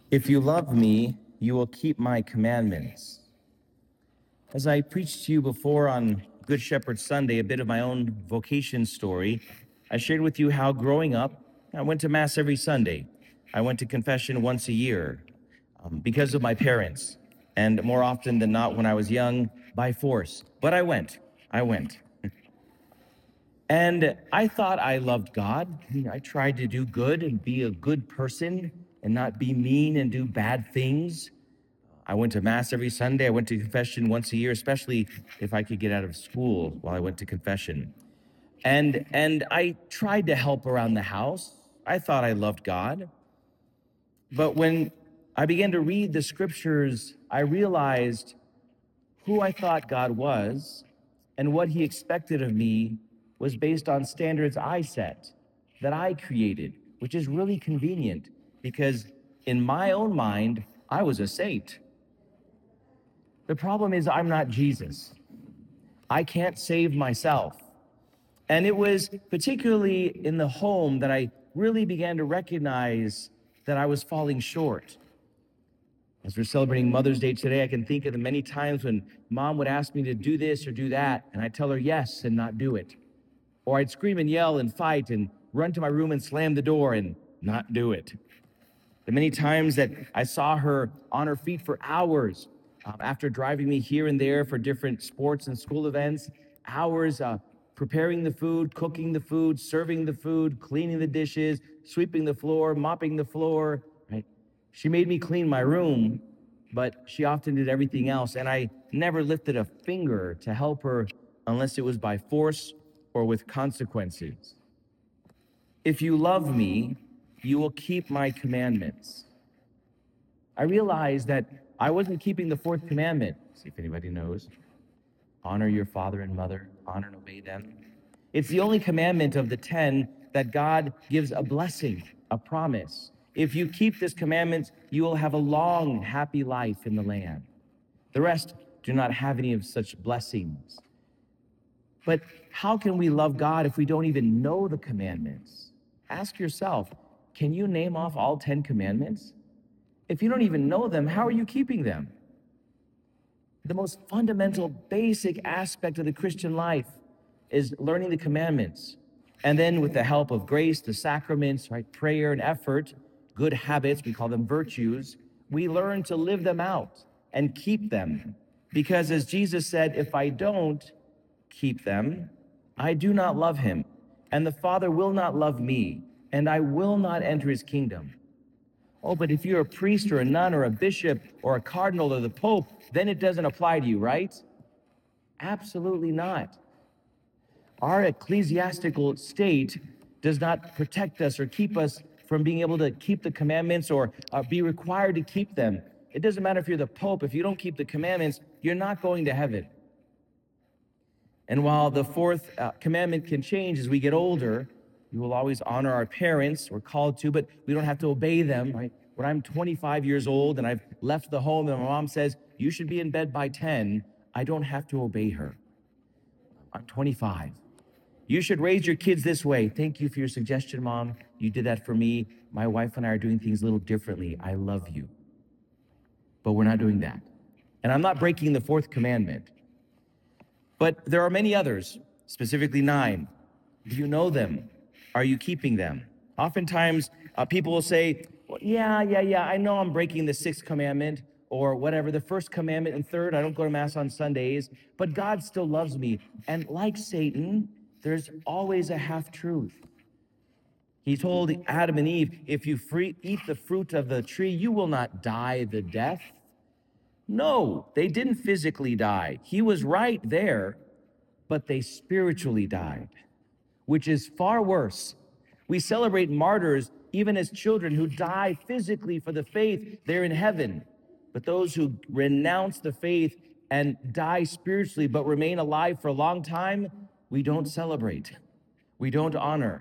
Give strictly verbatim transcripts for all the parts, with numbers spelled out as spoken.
If you love me, you will keep my commandments. As I preached to you before on Good Shepherd Sunday, a bit of my own vocation story, I shared with you how growing up, I went to Mass every Sunday. I went to confession once a year um, because of my parents, and more often than not, when I was young, by force. But I went. I went. And I thought I loved God. I tried to do good and be a good person and not be mean and do bad things. I went to Mass every Sunday. I went to confession once a year, especially if I could get out of school while I went to confession. And, and I tried to help around the house. I thought I loved God. But when I began to read the scriptures, I realized who I thought God was and what he expected of me was based on standards I set, that I created, which is really convenient because in my own mind, I was a saint. The problem is I'm not Jesus. I can't save myself. And it was particularly in the home that I really began to recognize that I was falling short. As we're celebrating Mother's Day today, I can think of the many times when mom would ask me to do this or do that, and I'd tell her yes and not do it. Or I'd scream and yell and fight and run to my room and slam the door and not do it. The many times that I saw her on her feet for hours uh, after driving me here and there for different sports and school events, hours uh, preparing the food, cooking the food, serving the food, cleaning the dishes, sweeping the floor, mopping the floor, right? She made me clean my room, but she often did everything else, and I never lifted a finger to help her unless it was by force or with consequences. If you love me, you will keep my commandments. I realized that I wasn't keeping the fourth commandment. See if anybody knows. Honor your father and mother, honor and obey them. It's the only commandment of the ten that God gives a blessing, a promise. If you keep this commandment, you will have a long, happy life in the land. The rest do not have any of such blessings. But how can we love God if we don't even know the commandments? Ask yourself, can you name off all ten commandments? If you don't even know them, how are you keeping them? The most fundamental, basic aspect of the Christian life is learning the commandments. And then with the help of grace, the sacraments, right, prayer and effort, good habits, we call them virtues, we learn to live them out and keep them. Because as Jesus said, if I don't keep them, I do not love him, and the Father will not love me, and I will not enter his kingdom. Oh, but if you're a priest or a nun or a bishop or a cardinal or the pope, then it doesn't apply to you, right? Absolutely not. Our ecclesiastical state does not protect us or keep us from being able to keep the commandments or uh, be required to keep them. It doesn't matter if you're the pope. If you don't keep the commandments, you're not going to heaven. And while the fourth uh, commandment can change as we get older, we will always honor our parents. We're called to, but we don't have to obey them, right? When I'm twenty-five years old and I've left the home and my mom says, you should be in bed by ten, I don't have to obey her. I'm twenty-five. You should raise your kids this way. Thank you for your suggestion, Mom. You did that for me. My wife and I are doing things a little differently. I love you. But we're not doing that. And I'm not breaking the fourth commandment. But there are many others, specifically nine. Do you know them? Are you keeping them? Oftentimes, uh, people will say, well, yeah, yeah, yeah, I know I'm breaking the sixth commandment or whatever, the first commandment and third, I don't go to Mass on Sundays, but God still loves me. And like Satan, there's always a half-truth. He told Adam and Eve, if you free, eat the fruit of the tree, you will not die the death. No, they didn't physically die. He was right there, but they spiritually died, which is far worse. We celebrate martyrs, even as children who die physically for the faith, they're in heaven. But those who renounce the faith and die spiritually but remain alive for a long time, we don't celebrate. We don't honor.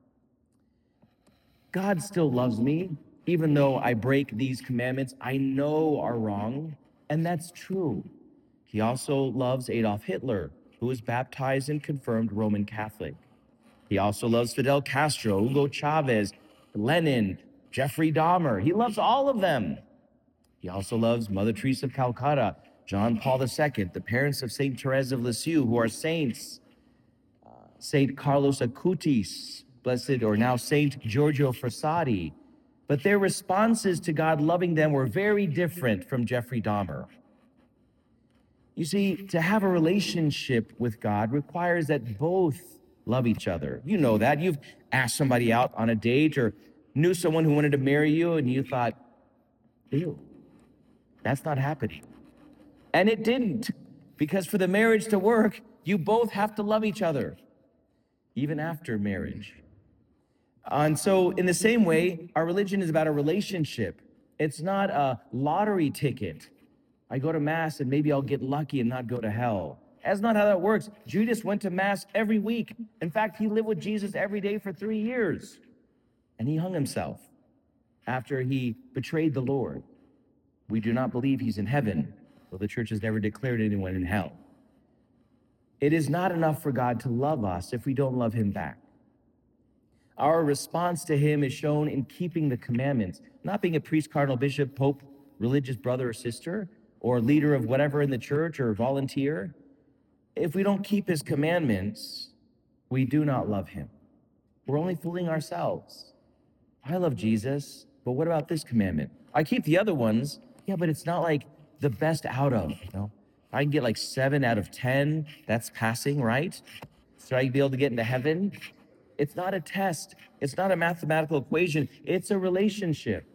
God still loves me, even though I break these commandments I know are wrong, and that's true. He also loves Adolf Hitler, who was baptized and confirmed Roman Catholic. He also loves Fidel Castro, Hugo Chavez, Lenin, Jeffrey Dahmer. He loves all of them. He also loves Mother Teresa of Calcutta, John Paul the Second, the parents of Saint Therese of Lisieux, who are saints, uh, Saint Carlos Acutis, blessed, or now Saint Giorgio Frassati. But their responses to God loving them were very different from Jeffrey Dahmer. You see, to have a relationship with God requires that both love each other. You know that. You've asked somebody out on a date or knew someone who wanted to marry you and you thought, ew, that's not happening. And it didn't, because for the marriage to work, you both have to love each other, even after marriage. And so in the same way, our religion is about a relationship. It's not a lottery ticket. I go to Mass and maybe I'll get lucky and not go to hell. That's not how that works. Judas went to Mass every week. In fact, he lived with Jesus every day for three years. And he hung himself after he betrayed the Lord. We do not believe he's in heaven, though the church has never declared anyone in hell. It is not enough for God to love us if we don't love him back. Our response to him is shown in keeping the commandments, not being a priest, cardinal, bishop, pope, religious brother or sister, or leader of whatever in the church or volunteer. If we don't keep his commandments, we do not love him. We're only fooling ourselves. I love Jesus, but what about this commandment? I keep the other ones, yeah, but it's not like the best out of, you know? If I can get like seven out of ten, that's passing, right? So I can be able to get into heaven. It's not a test. It's not a mathematical equation. It's a relationship.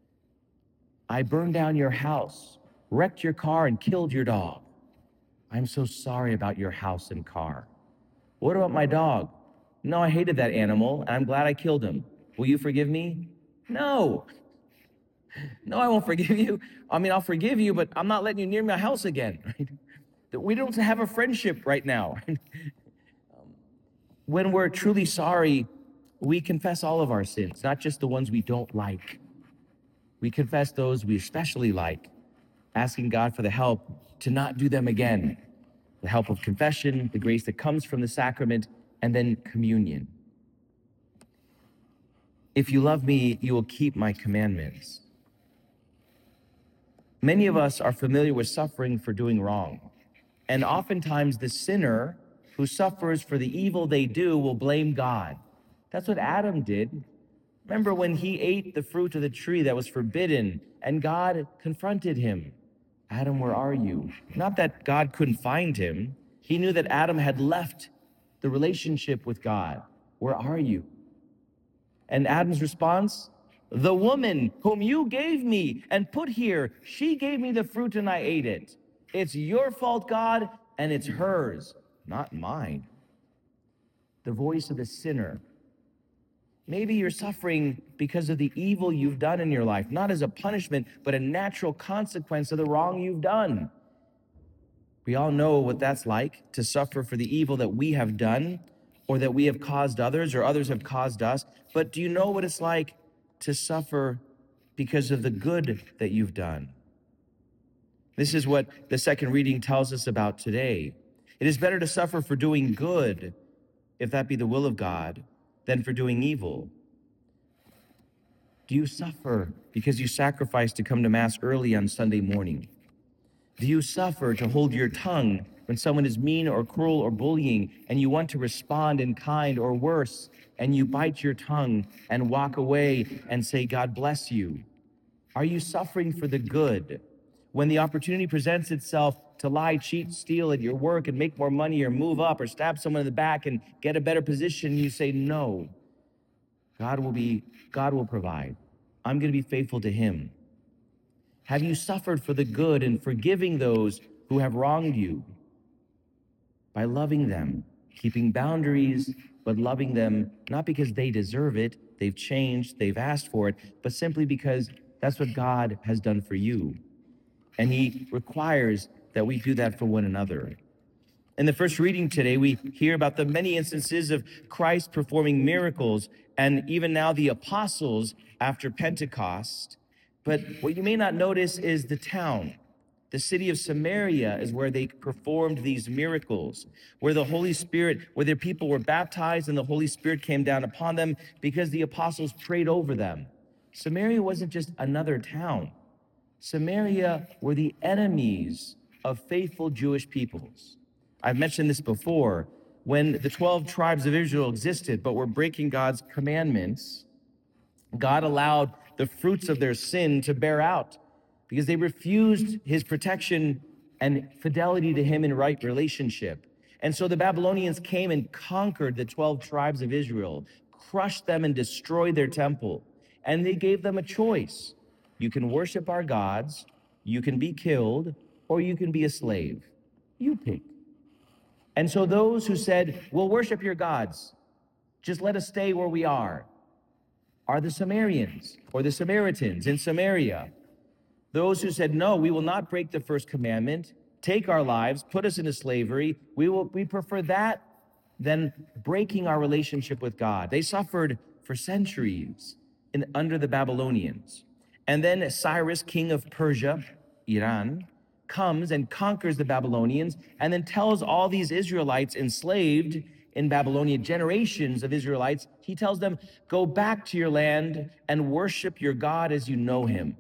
I burned down your house, wrecked your car, and killed your dog. I'm so sorry about your house and car. What about my dog? No, I hated that animal, and I'm glad I killed him. Will you forgive me? No. No, I won't forgive you. I mean, I'll forgive you, but I'm not letting you near my house again. Right? We don't have a friendship right now. When we're truly sorry, we confess all of our sins, not just the ones we don't like. We confess those we especially like, asking God for the help to not do them again. The help of confession, the grace that comes from the sacrament, and then communion. If you love me, you will keep my commandments. Many of us are familiar with suffering for doing wrong. And oftentimes the sinner who suffers for the evil they do will blame God. That's what Adam did. Remember when he ate the fruit of the tree that was forbidden and God confronted him. Adam, where are you? Not that God couldn't find him. He knew that Adam had left the relationship with God. Where are you? And Adam's response, the woman whom you gave me and put here, she gave me the fruit and I ate it. It's your fault, God, and it's hers, not mine. The voice of the sinner. Maybe you're suffering because of the evil you've done in your life, not as a punishment, but a natural consequence of the wrong you've done. We all know what that's like, to suffer for the evil that we have done, or that we have caused others, or others have caused us. But do you know what it's like to suffer because of the good that you've done? This is what the second reading tells us about today. It is better to suffer for doing good, if that be the will of God, than for doing evil. Do you suffer because you sacrifice to come to Mass early on Sunday morning? Do you suffer to hold your tongue when someone is mean or cruel or bullying and you want to respond in kind, or worse, and you bite your tongue and walk away and say, God bless you? Are you suffering for the good when the opportunity presents itself to lie, cheat, steal at your work and make more money, or move up, or stab someone in the back and get a better position? You say, no, God will be, God will provide. I'm going to be faithful to him. Have you suffered for the good and forgiving those who have wronged you? By loving them, keeping boundaries, but loving them not because they deserve it, they've changed, they've asked for it, but simply because that's what God has done for you. And he requires that we do that for one another. In the first reading today, we hear about the many instances of Christ performing miracles, and even now the apostles after Pentecost. But what you may not notice is the town. The city of Samaria is where they performed these miracles, where the Holy Spirit, where their people were baptized and the Holy Spirit came down upon them because the apostles prayed over them. Samaria wasn't just another town. Samaria were the enemies of faithful Jewish peoples. I've mentioned this before. When the twelve tribes of Israel existed but were breaking God's commandments, God allowed the fruits of their sin to bear out because they refused his protection and fidelity to him in right relationship. And so the Babylonians came and conquered the twelve tribes of Israel, crushed them and destroyed their temple. And they gave them a choice. You can worship our gods, you can be killed, or you can be a slave. You pick. And so those who said, we'll worship your gods, just let us stay where we are, are the Samaritans or the Samaritans in Samaria. Those who said, no, we will not break the first commandment, take our lives, put us into slavery, we will we prefer that than breaking our relationship with God. They suffered for centuries in, under the Babylonians. And then Cyrus, king of Persia, Iran, comes and conquers the Babylonians and then tells all these Israelites enslaved in Babylonia, generations of Israelites, he tells them, go back to your land and worship your God as you know him.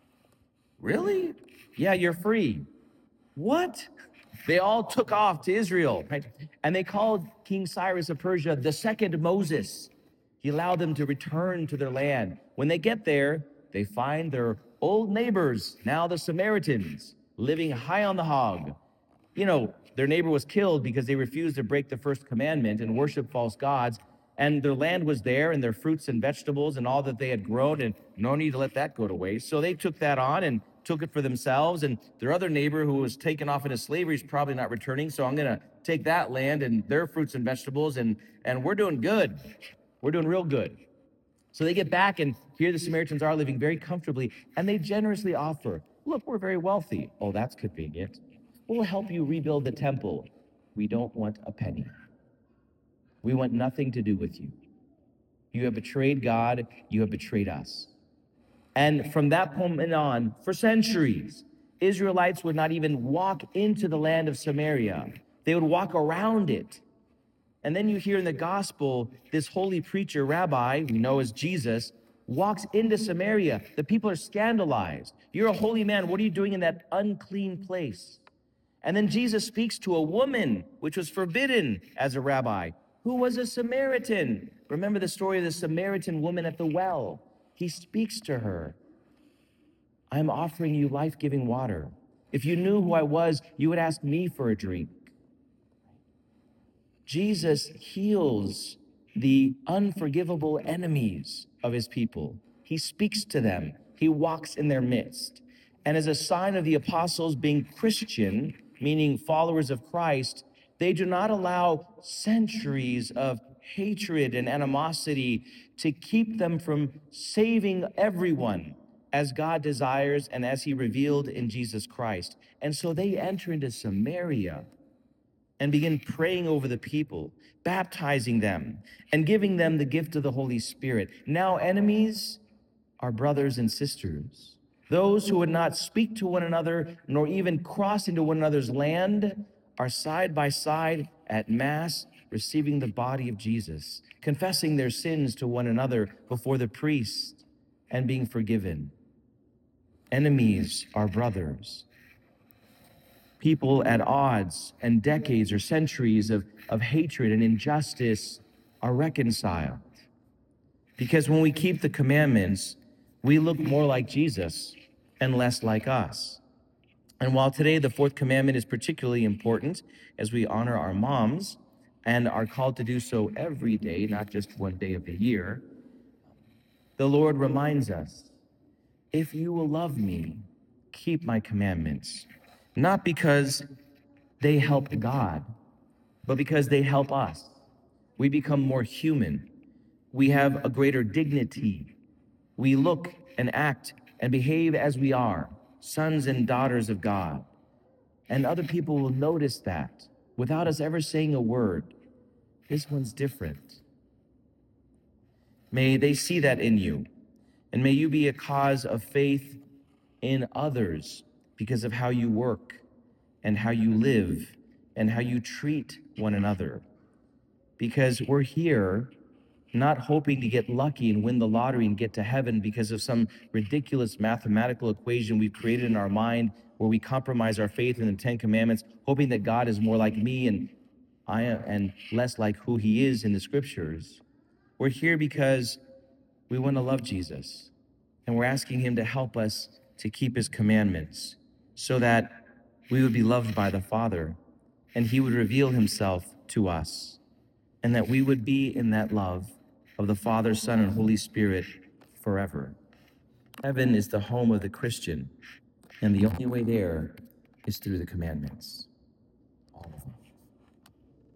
Really? Yeah, you're free. What? They all took off to Israel, right? And they called King Cyrus of Persia the second Moses. He allowed them to return to their land. When they get there, they find their old neighbors, now the Samaritans, living high on the hog. You know, their neighbor was killed because they refused to break the first commandment and worship false gods. And their land was there and their fruits and vegetables and all that they had grown, and no need to let that go to waste. So they took that on and took it for themselves. And their other neighbor who was taken off into slavery is probably not returning. So I'm going to take that land and their fruits and vegetables, and, and we're doing good. We're doing real good. So they get back, and here the Samaritans are living very comfortably, and they generously offer, look, we're very wealthy. Oh, that's convenient. We'll help you rebuild the temple. We don't want a penny. We want nothing to do with you. You have betrayed God. You have betrayed us. And from that moment on, for centuries, Israelites would not even walk into the land of Samaria. They would walk around it. And then you hear in the gospel, this holy preacher, rabbi, we know as Jesus, walks into Samaria. The people are scandalized. You're a holy man. What are you doing in that unclean place? And then Jesus speaks to a woman, which was forbidden as a rabbi, who was a Samaritan. Remember the story of the Samaritan woman at the well. He speaks to her. I'm offering you life-giving water. If you knew who I was, you would ask me for a drink. Jesus heals the unforgivable enemies of his people. He speaks to them. He walks in their midst. And as a sign of the apostles being Christian, meaning followers of Christ, they do not allow centuries of hatred and animosity to keep them from saving everyone as God desires and as he revealed in Jesus Christ. And so they enter into Samaria and begin praying over the people, baptizing them, and giving them the gift of the Holy Spirit. Now enemies are brothers and sisters. Those who would not speak to one another, nor even cross into one another's land, are side by side at Mass, receiving the body of Jesus, confessing their sins to one another before the priest, and being forgiven. Enemies are brothers. People at odds and decades or centuries of, of hatred and injustice are reconciled. Because when we keep the commandments, we look more like Jesus and less like us. And while today the fourth commandment is particularly important as we honor our moms and are called to do so every day, not just one day of the year, the Lord reminds us, if you will love me, keep my commandments. Not because they help God, but because they help us. We become more human. We have a greater dignity. We look and act and behave as we are, sons and daughters of God. And other people will notice that without us ever saying a word. This one's different. May they see that in you, and may you be a cause of faith in others because of how you work and how you live and how you treat one another. Because we're here not hoping to get lucky and win the lottery and get to heaven because of some ridiculous mathematical equation we've created in our mind where we compromise our faith in the Ten Commandments, hoping that God is more like me and I am, and less like who he is in the scriptures. We're here because we want to love Jesus, and we're asking him to help us to keep his commandments so that we would be loved by the Father and he would reveal himself to us, and that we would be in that love of the Father, Son, and Holy Spirit forever. Heaven is the home of the Christian, and the only way there is through the commandments.